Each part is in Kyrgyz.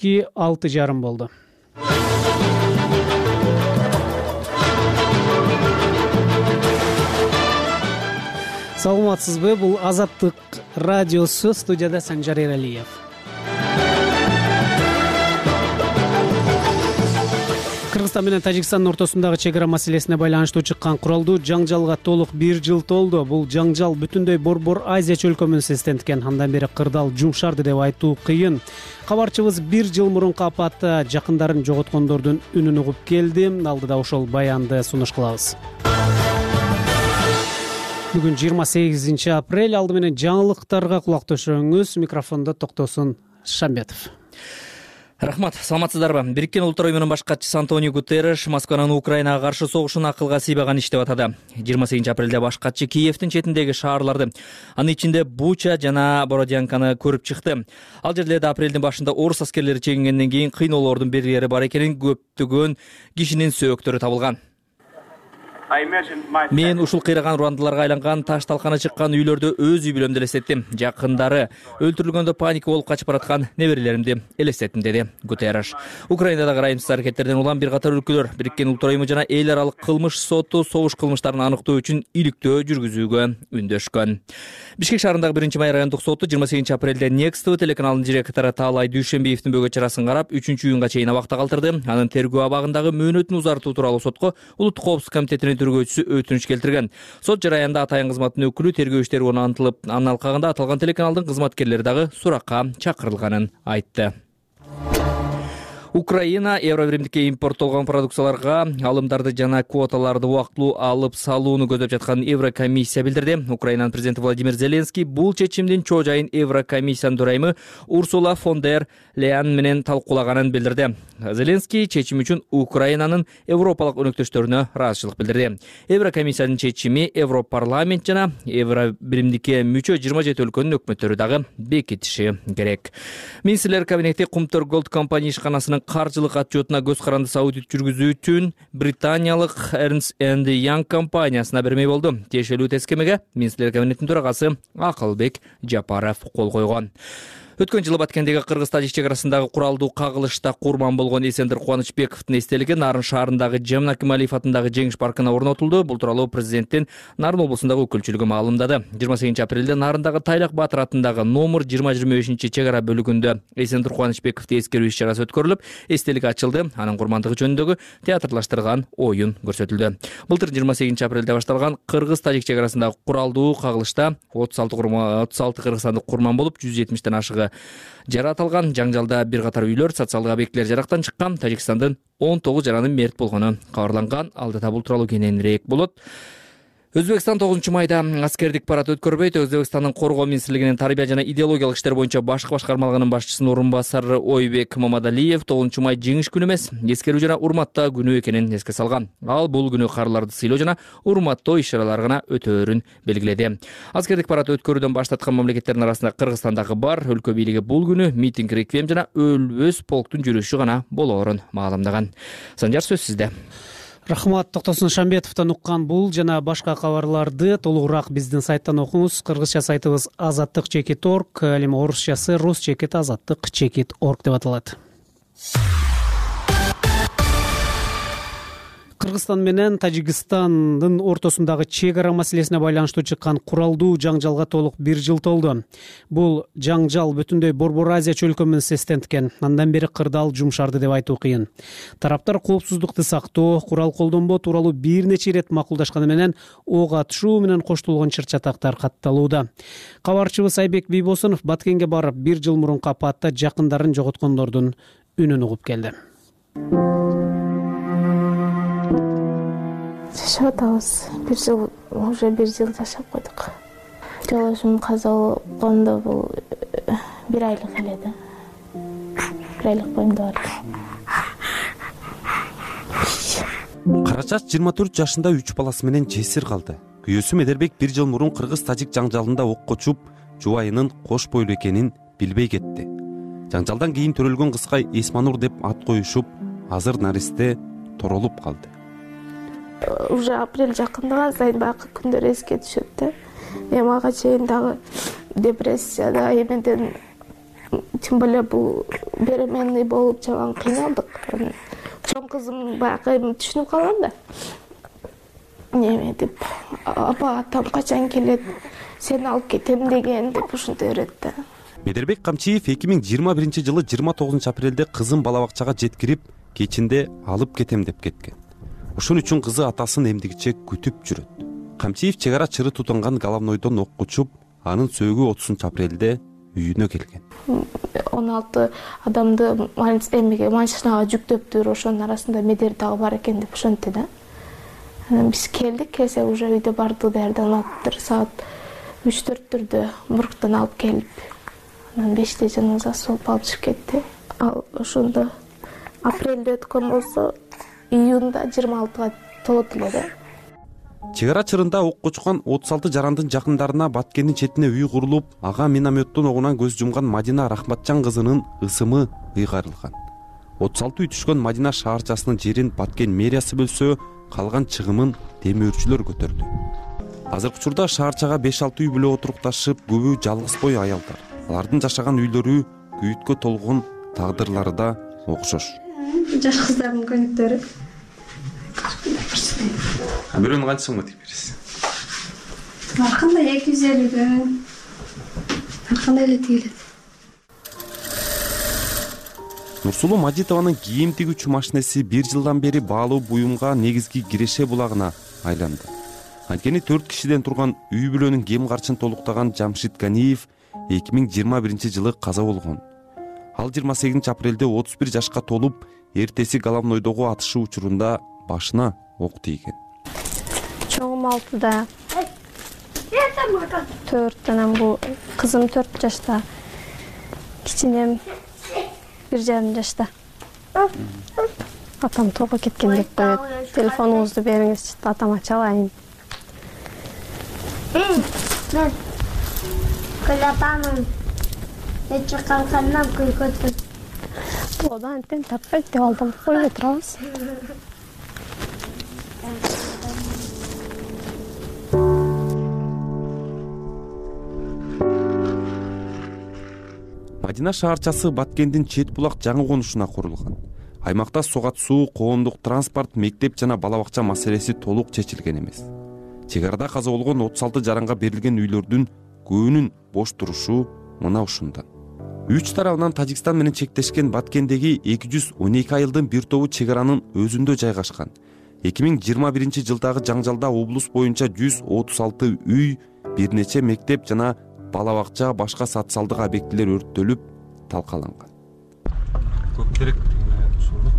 кечки 6:30 болду. Саламатсызбы? Бул Азаттык радиосу, студияда Санжар Эралиев. Кыргызстан менен Тажикстандын ортосундагы чек ара маселесине байланыштуу чыккан куралдуу жаңжалга толук 1 жыл толду. Бул жаңжал бүтүндөй Борбор Азия чөлкөмүн сезденткен. Андан бери кырдаал жумшарды деп айтуу кыйын. Кабарчыбыз 1 жыл мурунку апатта жакындарын жоготкондордун үнүн угуп келди. Алдыда ошол баянды сунуш кылабыз. Бүгүн 28 апрель. Алды менен жаңылыктарга кулак төшөңүз. Микрофондо Токтосун Шамбетов. Рахмат, саламатсыздарбы? Бириккен Улуттар уюмунун баш катчысы Антонио Гутерриш Москванын Украинага каршы согушун акылга сыйбаган иш деп атады. 28 апрелде баш катчы Киевдин четиндеги шаарларды, анын ичинде Буча жана Бородянканы көрүп чыкты. Ал жерлерде апрелдин башында орус аскерлери чегингенден кийин кыйноолордун белгилери бар экенин, көптөгөн кишинин сөөктөрү табылган. Мен ушул кыйраган урандыларга айланган таш талканы чыккан үйлөрдө өз үй бүлөмдү элестеттим. Жакындары өлтүрүлгөндө паника болуп качып бараткан неберелеримди элестеттим, деди Гутерриш. Украинадагы ырайымсыз аракеттерден улам бир катар өлкөлөр Бириккен Улуттар уюму жана эл аралык кылмыш соту согуш кылмыштарын аныктоо үчүн иликтөө жүргүзүүгө үндөшкөн. Бишкек шаарындагы 1-май райондук соту 28 апрелде Next TV телеканалынын директору Таалай Дүйшөнбиевдин бөгөт чарасын карап 3-июнга чейин абакта калтырды. Анын тергөө абагындагы мөөнөтүн узартуу тууралуу сотко Улуттук коопсуздук комитетинин тергөөчүсү өтүнүч келтирген. Сот жараянда атайын кызматтын өкүлү тергөө иштери орнотулуп, анын алкагында аталган телеканалдын кызматкерлери дагы суракка чакырылганын айтты. Украина Евробиримдикке импорттолгон продукцияларга алымдарды жана квоталарды убактылуу алып салууну көздөп жатканын Еврокомиссия билдирди. Украинанын президенти Владимир Зеленский бул чечимдин чоо жайын Еврокомиссиянын төрайымы Урсула фон дер Лейен менен талкуулаганын билдирди. Зеленский чечим үчүн Украинанын европалык өнөктөштөрүнө ыраазычылык билдирди. Еврокомиссиянын чечими Европарламент жана Евробиримдикке мүчө 27 өлкөнүн өкмөттөрү дагы бекитиши керек. Министрлер кабинети Кумтөр Голд компания ишканасынын каржылык отчетуна көз каранды аудит жүргүзүү үчүн британиялык Ernst & Young компаниясына бермей болду. Тиешелүү тескемеге министрлер кабинетинин төрагасы Акылбек Жапаров кол койгон. Өткөн жылы Баткендеги Кыргыз-Тажик чек арасындагы куралдуу кагылышта курман болгон Эсендир Кубанычбековдун эстелиги Нарын шаарындагы Жамна Кемалиев атындагы Жеңиш паркына орнотулду. Бул тууралуу президенттин Нарын облусундагы өкүлчүлүгү маалымдады. 28 апрелде Нарындагы Тайлак Батыр атындагы номер 20-25 чек ара бөлүгүндө Эсендир Кубанычбековду эскерүү иш чарасы өткөрүлүп, эстелик ачылды. Анын курмандыгы жөнүндөгү театрлаштырган оюн көрсөтүлдү. Былтыр 28 апрелде башталган Кыргыз-Тажик чек арасындагы куралдуу кагылышта 36 кыргызстандык курман болуп, 170ден ашыгы жаратылган. Жаңжалда бир катар үйлөр, социалдык объектилер жарактан чыккан. Тажикстандын 19 жаранын мерт болгону кабарланган. Алдыда бул тууралуу кененирээк болот. Өзбекстан 9-майда аскердик парад өткөрбөйт. Өзбекстандын коргоо министрлигинин тарбия жана идеологиялык иштер боюнча башкы башкармалыгынын башчысынын орун басары Ойбек Мамадалиев 9-май жеңиш күнү эмес, эскерүү жана урматтоо күнү экенин эске салган. Ал бул күнү каарыларды сыйлоо жана урматтоо иш-чаралары гана өтөөрүн белгиледи. Аскердик парад өткөрүүдөн баш тарткан мамлекеттердин арасында Кыргызстан дагы бар. Өлкө бийлиги бул күнү митинг, реквием жана өлбөс полктун жүрүшү гана болоорун маалымдаган. Санжар, сөз сизде. Рахмат, Токтосун Шамбетовдон уккан бул жана башка кабарларды толугураак биздин сайттан окуңуз. Кыргызча сайтыбыз azattik.org, ал эми орусчасы rus.azattik.org деп аталат. Кыргызстан менен Тажикстандын ортосундагы чек ара маселесине байланыштуу чыккан куралдуу жаңжалга толук 1 жыл толду. Бул жаңжал бүтүндөй Борбор Азия чөлкөмүн сезденткен. Андан бери кырдаал жумшарды деп айтуу кыйын. Тараптар коопсуздукту сактоо, курал колдонбоо тууралуу бир нече ирет макулдашканы менен ок атышуу менен коштолгон чыр-чатактар катталууда. Кабарчыбыз Айбек Бийбосунов Баткенге барып 1 жыл мурунку апатта жакындарын жоготкондордун үнүн угуп келди. Жашап атабыз. Уже 1 жыл жашап койдук. Жолдошум каза болгондо бул 1 айлык эле да. 1 айлык боюнда бар. Карачаш 24 жашында 3 баласы менен жесир калды. Күйөөсү Медербек 1 жыл мурун Кыргыз-Тажик жаңжалында окко чуп, жубайынын кош бойлуу экенин билбей кетти. Жаңжалдан кийин төрөлгөн кызга Эсманур деп ат коюшуп, азыр наристе торолуп калды. Уже апрель жакындаган сайын баягы күндөр эске түшөт да. Эми ага чейин дагы депрессияда эмеден тем более бул беременный болуп жаман кыйналдык. Чоң кызым баягы түшүнүп калган да. Неме деп, апа атам качан келет, сени алып кетем деген деп ушинтип берет да. Медербек Камчиев 2021-жылы 29-апрелде кызын бала бакчага жеткирип, кечинде алып кетем деп кеткен. Ошон үчүн кызы атасын эмдигиче күтүп жүрөт. Камчиев чек ара чыры тутанган Головнойдон окко учуп, анын сөөгү 30-апрелде үйүнө келген. 16 адамды машинага жүктөптүр, ошонун арасында Медер дагы бар экен деп ошентти да. Биз келсек уже үйдө барды даярданып, саат 3-4 Мурктан алып келип, анан 5-те жаназасы болуп алып чыгып кетти. Ал ошондо апрелде өткөн болсо, июнда 26-га толот эле да. Чек ара чырында окко учкан 36 жарандын жакындарына Баткендин четине үй курулуп, ага минометтон огунан көз жумган Мадина Рахматжан кызынын ысымы ыйгарылган. 36 үй түшкөн Мадина шаарчасынын жерин Баткен мэриясы бөлсө, калган чыгымын демөөрчүлөр көтөрдү. Азыркы учурда шаарчага 5-6 үй бүлө отурукташып, көбү жалгыз бой аялдар. Алардын жашаган үйлөрү күйүткө толгон, тагдырлары да окшош. Жаш кыздардын көйнөктөрү. Бирөөнү канча сомго тигип бересиз? Ар кандай 250дөн. Ар кандай эле тигилет. Нурсулуу Мажитованын кийим тигүүчү машинеси 1 жылдан бери баалуу буюмга негизги киреше булагына айланды. Анткени 4 кишиден турган үй бүлөнүн кем карчын толуктаган Жамшит Ганиев 2021-жылы каза болгон. Ал 28-апрелде 31 жашка толуп, эртеси Головнойдогу атышуу учурунда башына ок тийген. Чоңум 6-да. 4, анан бул кызым 4 жашта. Кичинем 1,5 жашта. Атам тоо кеткен деп коет. Телефонуңузду бериңизчи, атама чалайын. Мен кылатамын. Эч калгандан көйгөтүн. Одан тен таппайт деп алдым. Койбой турабыз. Мадина шаарчасы Баткендин чет булак жаңы конушуна курулган. Аймакта сугат суу, коомдук транспорт, мектеп жана бала бакча маселеси толук чечилген эмес. Чек арада каза болгон 36 жаранга берилген үйлөрдүн көбүнүн бош турушу мына ушундан. Үч тарабынан Тажикстан менен чектешкен Баткендеги 212 айылдын бир тобу чек аранын өзүндө жайгашкан. 2021-жылдагы жаңжалда облус боюнча 136 үй, бир нече мектеп жана бала бакча, башка социалдык объектилер өрттөлүп, талкаланган. Көктерек ушул.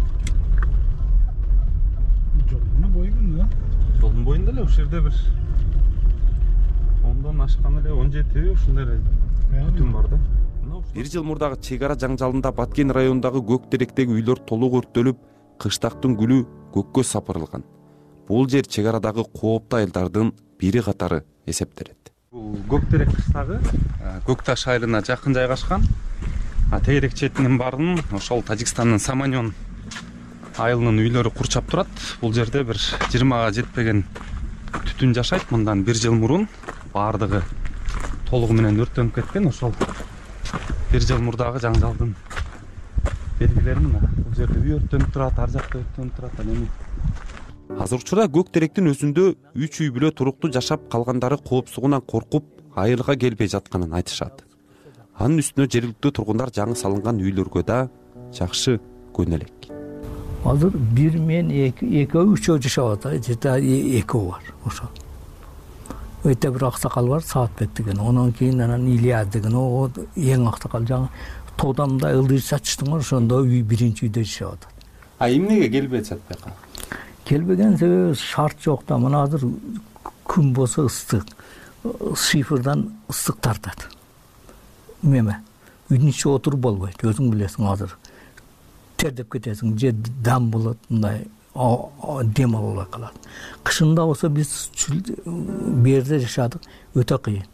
Жолдун боюнда эле ушул жерде бир 10дон ашкан эле 17 ушундай эле бүтүн бар да. 1 жыл мурдагы чек ара жаңжалында Баткен районундагы Көктеректеги үйлөр толук өрттөлүп, кыштактын гүлү көккө сапырылган. Бул жер чек арадагы кооптуу айылдардын бири катары эсептелет. Бул Көктерек кыштагы Көк Таш айылына жакын жайгашкан. Тегерек четинин баарын ошол Тажикстандын Саманьон айылынын үйлөрү курчап турат. Бул жерде бир 20га жетпеген түтүн жашайт. Мындан 1 жыл мурун баардыгы толугу менен өрттөнүп кеткен. Ошол 1 жыл мурдагы жаңжалдын белгилери мына. Бул жерде үй өрттөнүп турат, ар жакта өрттөнүп турат. Азыр учурда Көктеректин өзүндө 3 үй бүлө туруктуу жашап, калгандары коопсугунан коркуп, айылга келбей жатканын айтышат. Анын үстүнө жергиликтүү тургундар жаңы салынган үйлөргө да жакшы көнөлөк. Азыр 1 мен 2 3 жашап атат, жета 2 бар ошо. Өтө бир аксакал бар, Саатбек деген. Онан кийин анан Илья деген, о эң аксакал жаңы тоодамда ылдый сачтың ошондо үй биринчи үйдө жашап атат. Эмнеге келбей жатпайка? Келбеген себеби шарт жок да. Мына азыр күн болсо ыстык. Шифрдан ыстык тартат. Эме үйдүн ичи отуруп болбойт. Өзүң билесиң азыр. Тердеп кетесиң, же дам болот, мындай дем албай калат. Кышында болсо биз берде жашадык, өтө кыйын.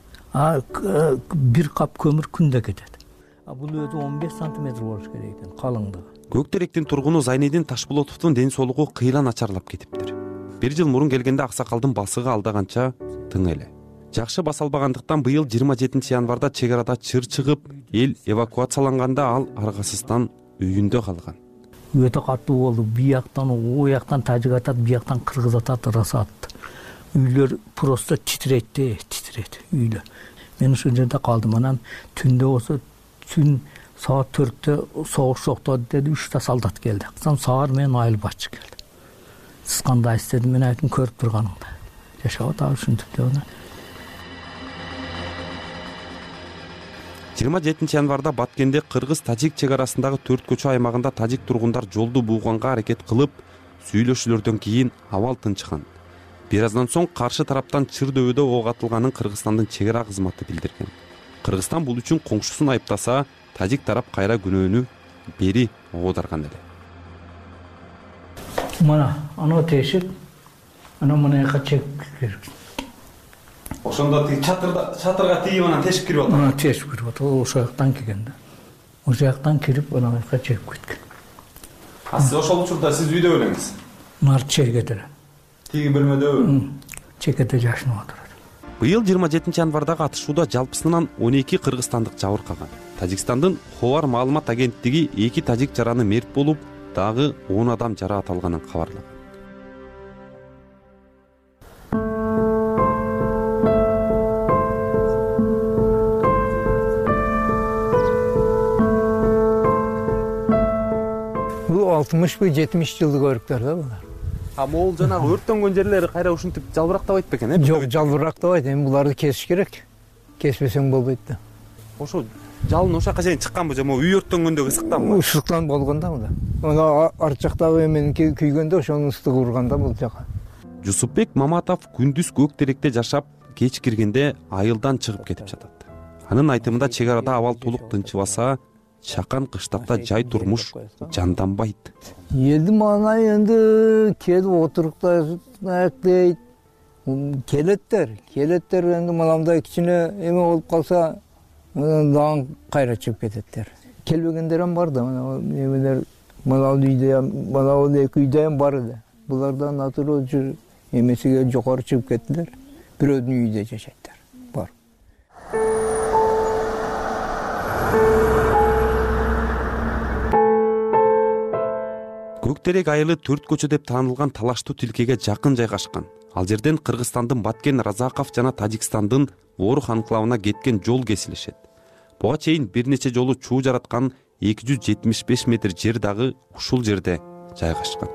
Бир кап көмүр күндө кетет. Бул өзү 15 сантиметр болуш керек экен, калыңдыгы. Көктеректин тургуну Зайнедин Ташболотовдун ден соолугу кыйла начарлап кетиптир. 1 жыл мурун келгенде аксакалдын басыгы алдаганча тың эле. жакшы баса албагандыктан быйыл 27 январда чек арада чыр чыгып, эл эвакуацияланганда ал аргасыздан үйүндө калган. Өтө катуу болду. Бияктан, ояктан тажик атат, бияктан кыргыз атат, ыраса атты. Үйлөр просто титиретти үйлөр. Мен ушул жерде калдым. Анан түндө болсо түн саат 4-тө согуш токтоду деди, 3 солдат келди. Саат менен айылбатчы келди. Сиз кандайсыз дедим, мен айттым көрүп турганыңда. Жашап атабы ушинтип деп. 27 январда Баткенде кыргыз-тажик чек арасындагы 4 көчө аймагында тажик тургундар жолду бууганга аракет кылып, сүйлөшүүлөрдөн кийин абал тынчыган. Бир аздан соң каршы тараптан Чыр-дөбөдө ок атылганын Кыргызстандын чек ара кызматы билдирген. Кыргызстан бул үчүн коңшусун айыптаса, тажик тарап кайра күнөөнү бери оодарган эле. Мана анау тешик, анау мына жака чек керек. Ошондо чатырга тийип анан тешип кирип атат. Мына тешип кирип атат. Ошол жактан келген да. Ошол жактан кирип анау жака чегип кеткен. Сиз ошол учурда сиз үйдө белеңиз? Нар чегете. Тиги бөлмөдө чекете жашынып отурат. Быйыл 27 январдагы атышууда жалпысынан 12 кыргызстандык жабыркаган. Тажикстандын Ховар маалымат агенттиги 2 тажик жараны мерт болуп, дагы 10 адам жараат алганын кабарлаган. Бул 60-70 жылдык өрүктөр да булар. Могул жанагы өрттөнгөн жерлери кайра ушинтип жалбырактабайт бекен, Жок, жалбырактабайт. Эми буларды кесиш керек. Кеспесең болбойт да. Ошо жалын ошака чейин чыкканбы же, үй өрттөнгөндөгү ысыктанбы? Ысыктан болгондо мында. Ана арт жактагы эмен күйгөндө ошонун ыстыгы урганда бул жака. Жусупбек Маматов күндүз көк теректе жашап, кеч киргенде айылдан чыгып кетип жатат. Анын айтымында чек арада абал толук тынчыбаса, чакан кыштакта жай турмуш жанданбайт. Элди мана энди келип отуруктайт дейт. Келеттер энди мынандай кичине эме болуп калса, дагы кайра чыгып кететтер. Келбегендер ham бар да, мына эмелер мына үйдө, мына эки үйдө ham бар эле. Булардан натурал эмесиге жокору чыгып кеттилер. Бирөөдүн үйдө жашайттар. Бар. Көктерек айылы 4 көчө деп таанылган талаштуу тилкеге жакын жайгашкан. Ал жерден Кыргызстандын Баткен Разаков жана Тажикстандын Орух анклавына кеткен жол кесилишет. Буга чейин бир нече жолу чуу жараткан 275 метр жер дагы ушул жерде жайгашкан.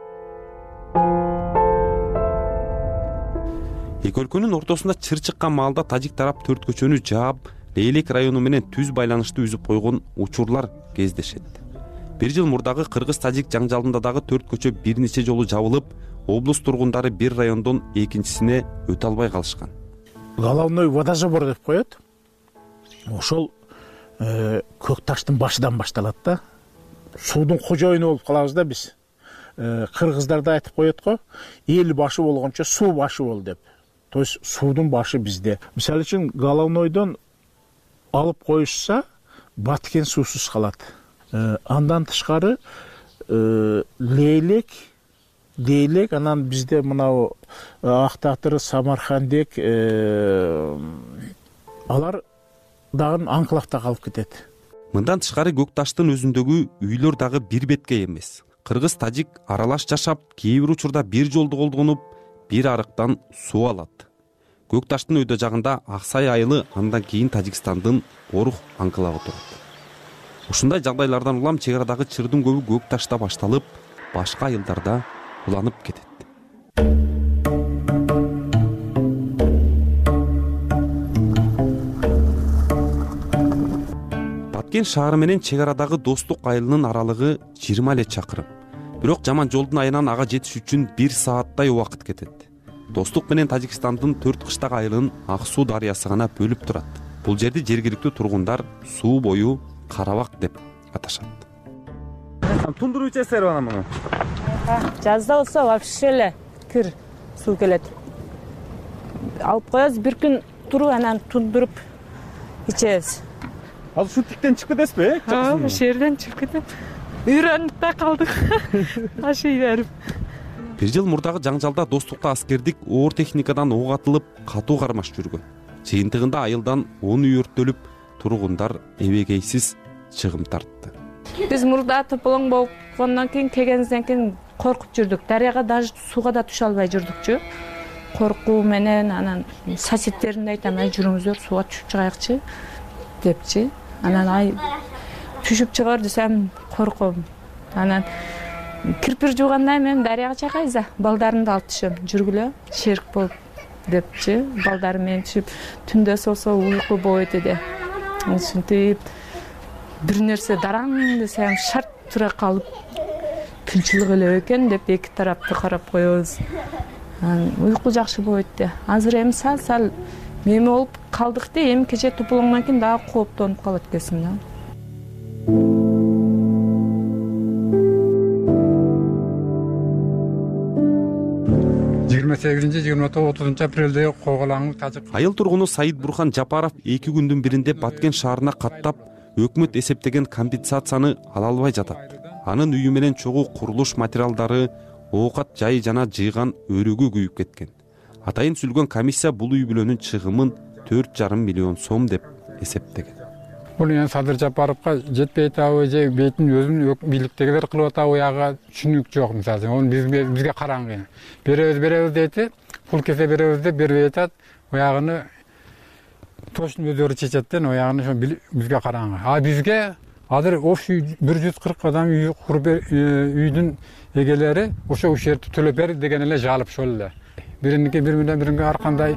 Эки өлкөнүн ортосунда чыр чыккан маалда тажик тарап 4 көчөнү жаап, Лейлек району менен түз байланышты үзүп койгон учурлар кездешет. Бир жыл мурдагы кыргыз-тажик жаңжалында дагы 4 көчө бир нече жолу жабылып, облус тургундары бир райондон экинчисине өтө албай калышкан. Головной водозабор деп коет. Ошол көк таштын башынан башталат да. Суудун кожоюну болуп калабыз да биз. Кыргыздарда айтып коет го, эл башы болгончо суу башы бол деп. То есть суудун башы бизде. Мисалы үчүн головнойдон алып коюшса, Баткен суусуз калат. Андан тышкары Лейлек, анан бизде мынау Актатыр, Самархандек, алар дагы анклавда калып кетет. Мындан тышкары көк таштын өзүндөгү үйлөр дагы бир бетке эмес. Кыргыз-тажик аралаш жашап, кээ бир учурда бир жолду колдонуп, бир арыктан суу алат. Көк таштын өйдө жагында Аксай айылы, андан кийин Тажикстандын Орух анклавы турат. Ушундай жагдайлардан улам чек арадагы чырдын көбү көк ташта башталып, башка айылдарда уланып кетет. Баткен шаары менен чек арадагы Достук айылынын аралыгы 20 эле чакырым. Бирок жаман жолдун айынан ага жетиш үчүн 1 сааттай убакыт кетет. Достук менен Тажикстандын 4 кыштак айылын Ак Суу дарыясы гана бөлүп турат. Бул жерди жергиликтүү тургундар суу бою Карабак деп аташат. Тундуруп ичесиз ана муну? Жазда болсо вообще эле кир суу келет. Алып коебуз, бир күн туруп анан тундуруп ичебиз. Азыр ушул тиктен чыгып кетесизби? Ошол жерден чыгып кетем. Үйрөнүп да калдык. Ашый берип. бир жыл мурдагы жаңжалда достуктуу аскердик оор техникадан ок атылып катуу кармаш жүргөн. Жыйынтыгында айылдан 10 үй өрттөлүп, тургундар эбегейсиз чыгым тартты. Биз мурда тополоң болгондон кийин келгенден кийин коркуп жүрдүк. Дарыяга даже сууга да түшө албай жүрдүкчү. Коркуу менен анан соседтеримге айтам, жүрүңүздөр сууга түшүп чыгайыкчы депчи. Анан түшүп чыгар десем корком. Анан кирпир жууганда мен дарыяга чакайза, балдарымды алып түшөм, жүргүлө, шерик болуп депчи. Балдарым менен түшүп, түндө болсо уйку болбойт эди. Ушинтип бир нерсе дараң десем шарт тура калып күнчүлүк эле экен деп эки тарапты карап коебуз. Уйку жакшы болбойт да. Азыр эми сал меми болуп калдык да, эми кече тополоңдон кийин дагы кооптонуп калат экенсиң да. 28-29-30 апрелде Коголаңы тажык. Айыл тургуну Саид Бурхан Жапаров 2 күндүн биринде Баткен шаарына каттап, өкмөт эсептеген компенсацияны ала албай жатат. Анын үйү менен чогуу курулуш материалдары, оокат жайы жана жыйган өрүгү күйүп кеткен. Атайын сүлгөн комиссия бул үй бүлөнүн чыгымын 4,5 миллион сом деп эсептеген. Бул эми Садыр Жапаровга жетпей атабы же бетин өзүнүн бийликтегилер кылып атабы, ага түшүнүк жок. Мисалы, onu бизге караңгы. Беребиз дейт, пул кесе беребиз деп бербей атат. Оягыны точно өздөрү чечет да, оягыны ошо бизге караңгы. А бизге азыр общий 140 адам үй куруп үйдүн эгелери ошо ушерти төлөп бер деген эле жалып ошол эле. Бириники бир менен биринге ар кандай.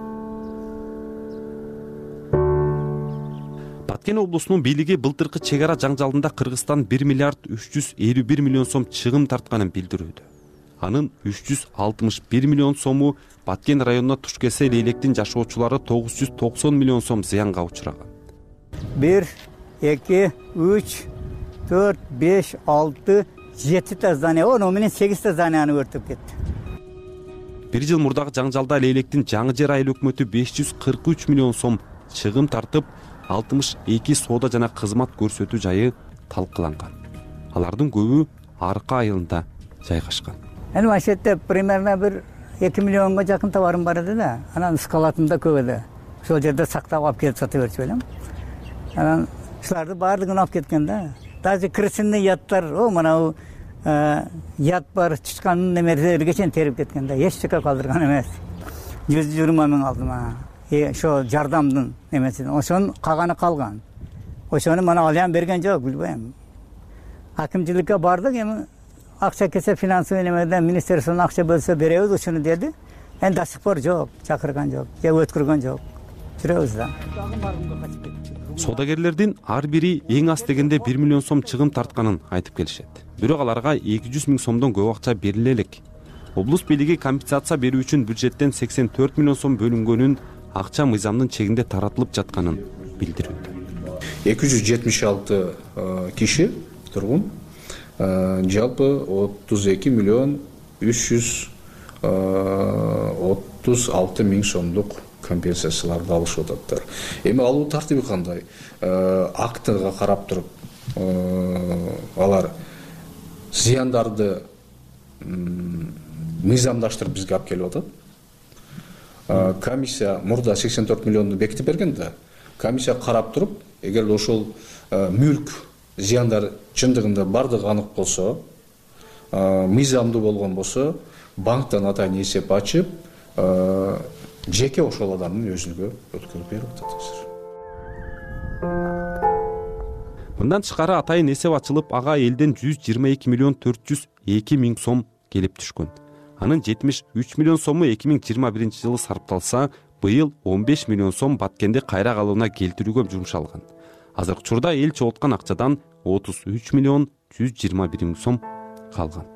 Баткен облусунун бийлиги былтыркы чек ара жаңжалында Кыргызстан 1 миллиард 351 миллион сом чыгым тартканын билдирүүдө. Анын 361 миллион сому Баткен районуна туш келсе электин жашоочулары 990 миллион сом зыянга учураган. 1, 2, 3, 4, 5, 6, 7 та здание, ону менен 8 та зданияны өртөп кетти. Бир жыл мурдагы жаңжалда электин жаңы жер айыл өкмөтү 543 миллион сом чыгым тартып, 62 соода жана кызмат көрсөтүү жайы талкыланган. Алардын көбү Арка айылында жайгашкан. Эми машетте примерно бир 2 миллионго жакын товарым бар эди да. Анан скалатында көп эди. Ошол жерде сактап алып келип сата берчү элем. Анан ушуларды баардыгын алып кеткен да. Даже крысиный яттар, мына ят бар, чычкандын немелерге чейин терип кеткен да. Эч жака калдырган эмес. 120 миң алдым. Ошо жардамдын немесин, ошонун каганы калган. Ошону мана алыям берген жок, билбейм. Акимчиликке бардык, эми акча кесе финансовый немеден министерстводон акча бөлсө беребиз ушуну деди. Эми до сих пор жок, чакырган жок, же өткөргөн жок. Жүрөбүз да. Соодагерлердин ар бири эң аз дегенде 1 миллион сом чыгым тартканын айтып келишет. Бирок аларга 200 миң сомдон көп акча бериле элек. Облус бийлиги компенсация берүү үчүн бюджеттен 84 миллион сом бөлүнгөнүн, акча мыйзамдын чегинде таратылып жатканын билдирүүдө. 276 киши тургун, жалпы 32 миллион 336 миң сомдук компенсацияларды алышып ататтар. Эми алуу тартиби кандай? Актыга карап туруп, алар зыяндарды мыйзамдаштырып бизге алып келип атат. Комиссия мурда 84 миллионду бекитип берген да. Комиссия карап туруп, эгер ошол мүлк зыяндар чындыгында бардыгы анык болсо, мыйзамдуу болгон болсо, банктан атайын эсеп ачып, жеке ошол адамдын өзүнө өткөрүп берип атат азыр. Мындан тышкары атайын эсеп ачылып, ага элден 122 миллион 402 миң сом келип түшкөн. Анын 73 миллион сому 2021 жылы сарпталса, быйыл 15 миллион сом Баткенди кайра калууна келтирүүгө жумшалган. Азыркы учурда эл чогулткан акчадан 33 миллион 121 миң сом калган.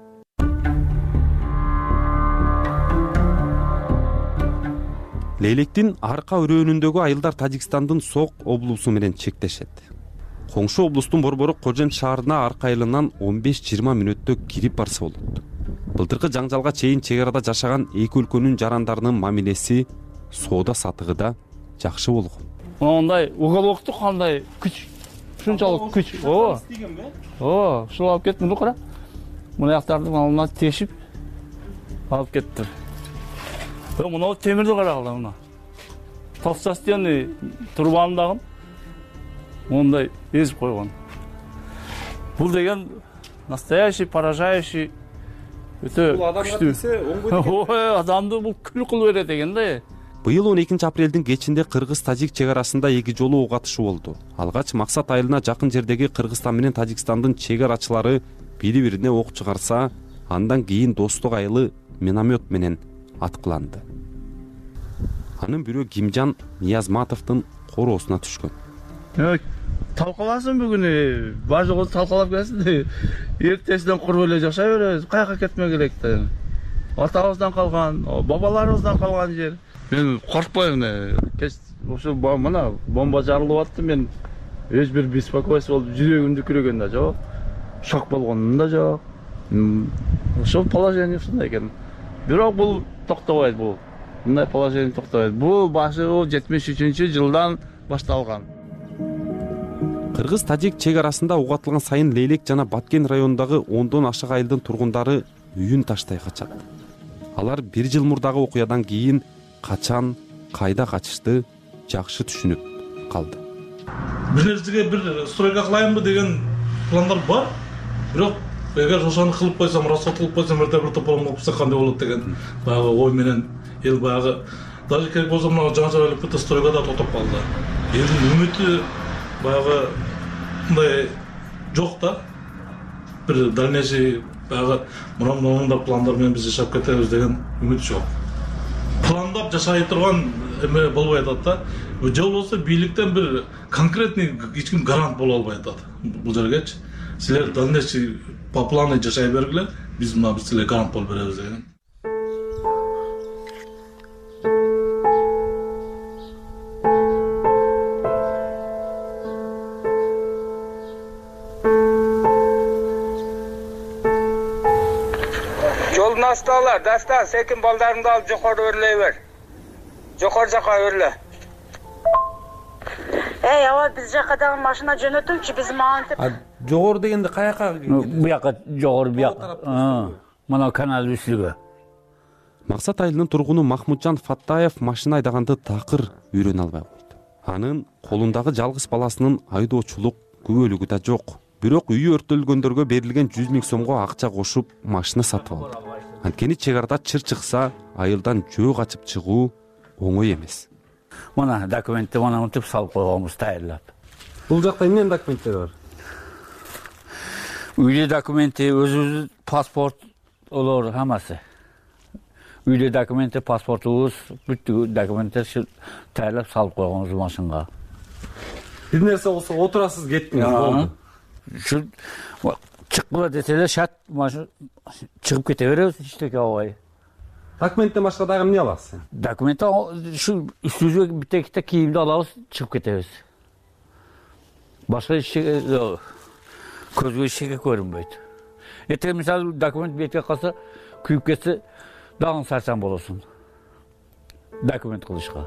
Лейлектин Арка өрөөнүндөгү айылдар Тажикстандын Сок облусу менен чектешет. Коңшу облустун борбору Кожен шаарына Арка айылынан 15-20 мүнөттө кирип барса болот. Былтыркы жаңжалга чейин чек арада жашаган эки өлкөнүн жарандарынын мамилеси, соода сатыгы да жакшы болгон. Мындай уголокту кандай күч, ушунчалык күч. Ушул алып кетти, муну кара. Мына жактардын алдына тешип, алып кеттир. Мына темирди карагыла, мына толстостенный турбандагы мондай эзип койгон. Бул деген настоящий поражающий өтө күчтүү. Ой, адамды бул күл кылып берет экен да. Быйыл 12 апрелдин кечинде кыргыз-тажик чек арасында эки жолу ок атышы болду. Алгач Максат айылына жакын жердеги Кыргызстан менен Тажикстандын чек арачылары бири-бирине ок чыгарса, андан кийин достук айылы миномет менен аткыланды. Анын бирөө Кимжан Ниязматовдун короосуна түшкөн. Талкаласын бүгүн, бар жогу талкалап келсин. Эртесинен куруп эле жашай беребиз. Каяка кетме керек да. Атабыздан калган, бабаларыбыздан калган жер. Мен коркпойм. Ошо мына бомба жарылып атты, мен эч бир беспокойство болуп жүрөгүмдү күрөгөн да жок. Шок болгонум да жок. Ошо положение ушундай экен. Бирок бул токтобойт бул. Мындай положение токтобойт. Бул башы 73-жылдан башталган. Кыргыз-тажик чек арасында угатылган сайын Лейлек жана Баткен районундагы 10дон ашык айылдын тургундары үйүн таштай качат. Алар 1 жыл мурдагы окуядан кийин качан, кайда качышты жакшы түшүнүп калды. Бир нерсеге бир стройка кылайынбы деген пландар бар. Бирок эгер ошону кылып койсом, расход кылып койсом, эрте бир тополом болуп калса кандай болот деген баягы ой менен эл баягы даже керек болсо мына жаңжал электр стройкада токтоп калды. Элдин үмүтү баягы мындай жок да. Бир дальнейший баягы мындай пландар менен биз жашап кетебиз деген үмүт жок. Пландап жашай турган эме болбой атат да. Же болбосо бийликтен бир конкретный эч ким гарант боло албай атат. Бул жергечи силер дальнейший по плану жашай бергиле, биз мына силер гарант болуп беребиз деген. Жолдун асталар, дастан, секин балдарыңды алып жокору өрлөй бер. Жокор жака өрлө. Аба биз жака дагы машина жөнөтүңчү, биз маантип. Жогору дегенде каяка? Буяка жогору бияка. Мына канал үстүгө. Максат айылынын тургуну Махмутжан Фаттаев машина айдаганды такыр үйрөнө албай койду. Анын колундагы жалгыз баласынын айдоочулук күбөлүгү да жок. Бирок үйү өртөлгөндөргө берилген 100 000 сомго акча кошуп машина сатып алды. Анткени чек арада чыр чыкса, айылдан жөө качып чыгуу оңой эмес. Мына документти мына мынтип салып койгонбуз дайырлап. Бул жакта эмне документтер бар? Үйдө документи, өзүбүздүн паспорт, олор хаммасы. Үйдө документи, паспортубуз, бүт документтер дайырлап салып койгонбуз машинага. Бир нерсе болсо отурасыз кеттиңиз болду. Чыккыла деселер шат машина чыгып кете беребиз, эчтеке албай. Документтен башка дагы эмне аласыз? Документ ушу үстүбүзгө битекте кийимди алабыз, чыгып кетебиз. Башка эчтеке көзгө эчтеке көрүнбөйт. Эртең мисалы документ бетке калса, күйүп кетсе, дагы сарсан болосуң. Документ кылышка.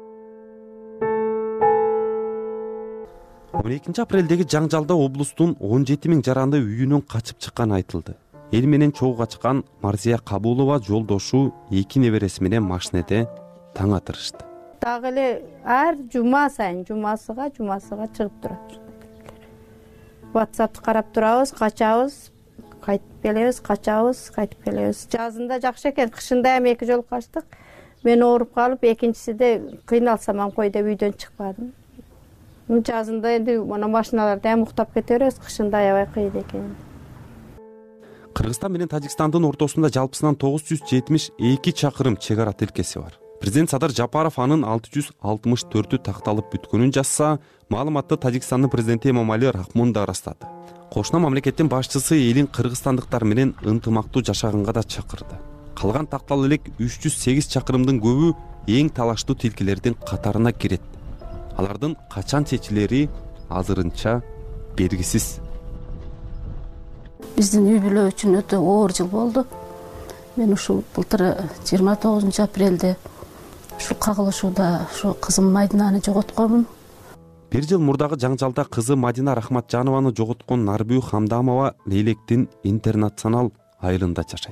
12 апрелдеги жаңжалда облустун 17 000 жаранды үйүнөн качып чыкканы айтылды. Эл менен чогуу качкан Марзия Кабулова жолдошу 2 небереси менен машинеде таң атырышты. Дагы эле ар жума сайын жумасыга чыгып турат. WhatsApp'ты карап турабыз, качабыз, кайтып келебиз, качабыз, кайтып келебиз. Жазында жакшы экен, кышында эми 2 жолу качтык. Мен ооруп калып, экинчисиде кыйналсам кой деп үйдөн чыкпадым. Жазында энди мына машиналарда уктап кете беребиз, кышында аябай кыйын экен. Кыргызстан менен Тажикстандын ортосунда жалпысынан 972 чакырым чек ара тилкеси бар. Президент Садыр Жапаров анын 664-ü такталып бүткөнүн жазса, маалыматты Тажикстандын президенти Эмомали Рахмон да ырастады. Кошуна мамлекеттин башчысы элин кыргызстандыктар менен ынтымактуу жашаганга да чакырды. Калган тактал элек 308 чакырымдын көбү эң талаштуу тилкелердин катарына кирет. Алардын качан чечилери азырынча белгисиз. Биздин үй бүлө үчүн өтө оор жыл болду. Мен ушул былтыр 29 апрелде ушул кагылышууда ушу кызым Майдинаны жоготконмун. 1 жыл мурдагы жаңжалда кызы Мадина Рахматжанованы жоготкон Нарбүү Хамдамова Лейлектин интернационал айылында жашайт.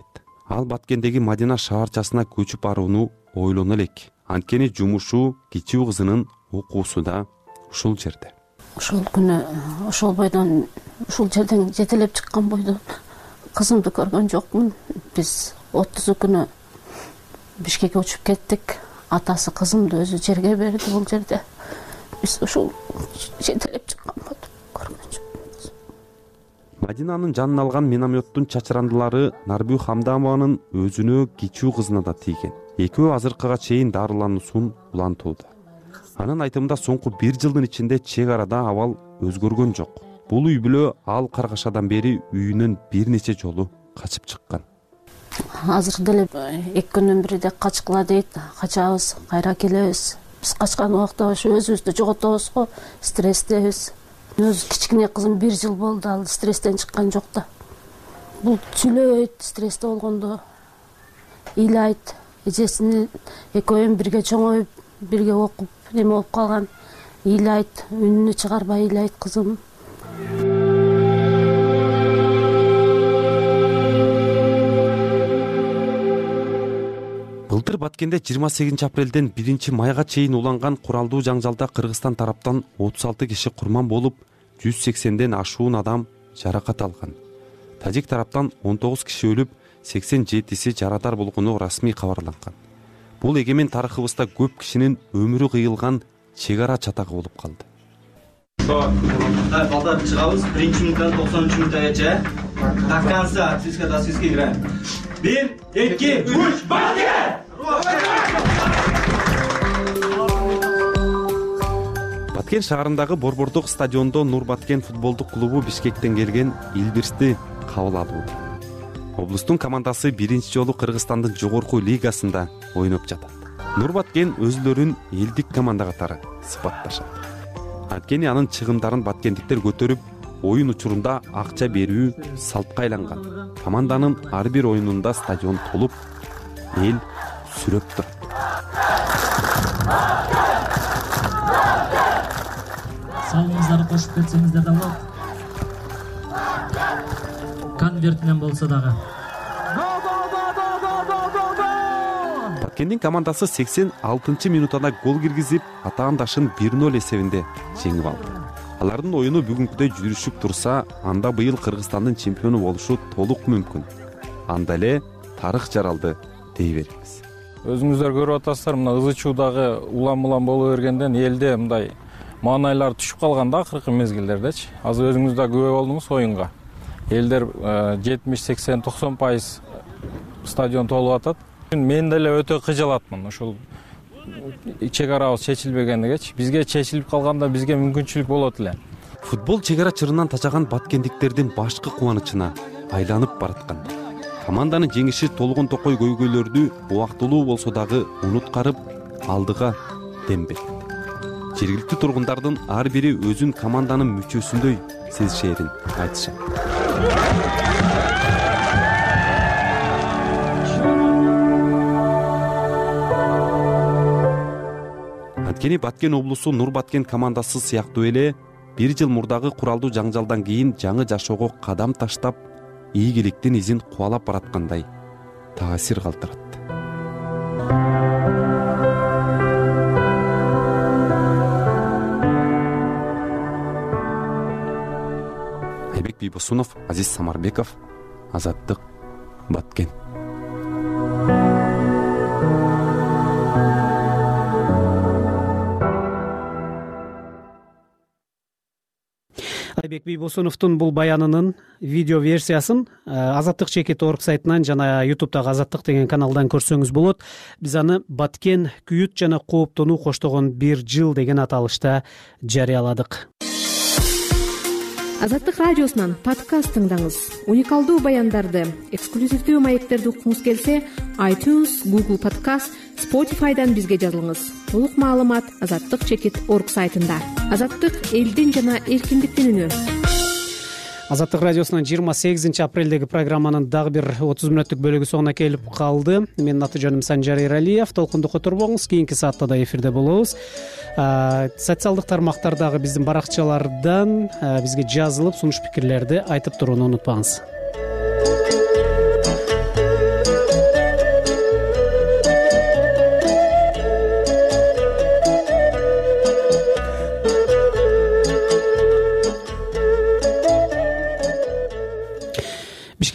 ал Баткендеги Мадина шаарчасына көчүп барууну ойлоно элек. Анткени жумушу, кичүү кызынын окуусу да ушул жерде. Ошол күнү ошол бойдон ушул жерден жетелеп чыккан бойдон кызымды көргөн жокмун. Биз 30 күнү Бишкекке учуп кеттик. Атасы кызымды өзү жерге берди бул жерде. Биз ушул жетелеп чыккан бойдон көргөн жокмун. Мадинанын жанын алган минометтун чачырандылары Нарбүү Хамдамованын өзүнө, кичүү кызына да тийген. Экөө азыркыга чейин дарылануусун улантууда. Анын айтымында соңку 1 жылдын ичинде чек арада абал өзгөргөн жок. Бул үй бүлө ал каргашадан бери үйүнөн бир нече жолу качып чыккан. Азыр деле 2 күндөн бирде качкыла дейт, качабыз, кайра келебиз. Биз качкан убакта ошо өзүбүздү жоготобуз го, стресстебиз. Өзү кичкене кызым 1 жыл болду, ал стресстен чыккан жок да. Бул сүйлөбөйт, стрессте болгондо ыйлайт. Эжесini экөөм бирге чоңоюп, бирге окуп, неме болуп калган. Ыйлайт, үнүнү чыгарбай ыйлайт кызым. Былтыр Баткенде 28 апрелден 1 майга чейин уланган куралдуу жаңжалда Кыргызстан тараптан 36 киши курман болуп, 180ден ашуун адам жаракат алган. Тажик тараптан 19 киши өлүп, 87си жарадар болгону расмий кабарланган. Бул эгемен тарыхыбызда көп кишинин өмүрү кыйылган чек ара чатагы болуп калды. Балдар чыгабыз 1-минуттан 93 минутгача. До конца свистка играем. 1, 2, 3, Баткен! Баткен шаарындагы Борбордук стадиондо Нур Баткен футболдук клубу Бишкектен келген Илбирсти кабыл алууда. Облустун командасы 1 жолу Кыргызстандын жогорку лигасында ойноп жатат. Нур Баткен өзлөрүн элдик команда катары сыпатташат. Анткени анын чыгымдарын баткендиктер көтөрүп, оюн учурунда акча берүү салтка айланган. Команданын ар бир оюнунда стадион толуп, эл сүрөп турат. Салымыңыздарды кошуп кетсеңиздер да болот. Конвертинен болсо дагы. Баткендин командасы 86 минутада гол киргизип, атаандашын 1-0 эсебинде жеңип алды. Алардын оюну бүгүнкүдөй жүрүшүп турса, анда быйыл Кыргызстандын чемпиону болушу толук мүмкүн. Анда эле тарых жаралды дей беребиз. Өзүңүздөр көрүп атасыздар, мына ызы чуудагы улам боло бергенден элде мындай маанайлар түшүп калган да акыркы мезгилдердечи. Азыр өзүңүз да күбө болдуңуз оюнга. Элдер 70-80-90% стадион толуп атат. Мен деле өтө кыжалатмын ошол чек арабыз чечилбегендигечи. Бизге чечилип калганда бизге мүмкүнчүлүк болот эле. Футбол чек ара чырынан тачаган баткендиктердин башкы кубанычына айланып бараткан. Команданын жеңиши толгон токой көйгөйлөрдү убактылуу болсо дагы унуткарып, алдыга дем берди. Жергиликтүү тургундардын ар бири өзүн команданын мүчөсүндөй сезишерин айтышат. Анткени Баткен облусу Нур Баткен командасы сыяктуу эле 1 жыл мурдагы куралдуу жаңжалдан кийин жаңы жашоого кадам таштап, ийгиликтин изин кубалап бараткандай таасир калтырат. Айбек Бийбосунов, Азиз Самарбеков, Азаттык, Баткен. Айбек Бийбосуновдун бул баянынын видео версиясын Азаттык чекит орг сайтынан жана YouTube'дагы Азаттык деген каналдан көрсөңүз болот. Биз аны Баткен күйүт жана кооптонуу коштогон 1 жыл деген аталышта жарыяладык. Азаттык радиосунан подкаст тыңдаңыз. Уникалдуу баяндарды, эксклюзивдүү маектерди уккуңуз келсе, iTunes, Google Podcast, Spotify'дан бизге жазылыңыз. Толук маалымат Азаттык чекит орг сайтында. Азаттык элдин жана эркиндиктин үнү. Азаттык радиосунун 28 апрелдеги программанын дагы бир 30 мүнөттүк бөлүгү соңуна келип калды. Менин аты жөнүм Санжар Эралиев. Толкунду которбоңуз, кийинки саатта да эфирде болобуз. Социалдык тармактардагы биздин баракчалардан бизге жазылып, сунуш пикирлерди айтып турууну унутпаңыз.